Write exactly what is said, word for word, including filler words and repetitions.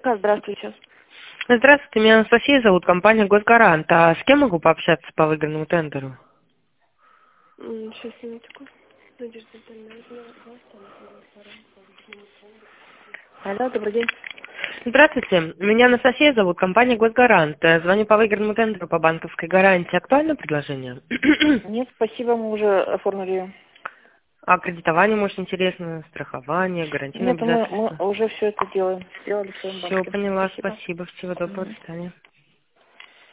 здравствуйте. Здравствуйте, меня Анастасия зовут, компания «Госгарант». А с кем могу пообщаться по выигранному тендеру? Сейчас, минутку. Надежда Витальевна. Алло, добрый день. Здравствуйте, меня Анастасия зовут, компания «Госгарант». Э, Звоню по выигранному тендеру по банковской гарантии. Актуальное предложение? Нет, спасибо, мы уже оформили. А кредитование, может, интересно, страхование, гарантийное Нет, мы, мы обязательство? уже все это делаем. Сделали в своем Все, банке. поняла, Спасибо. спасибо, всего доброго, Мгм. до свидания.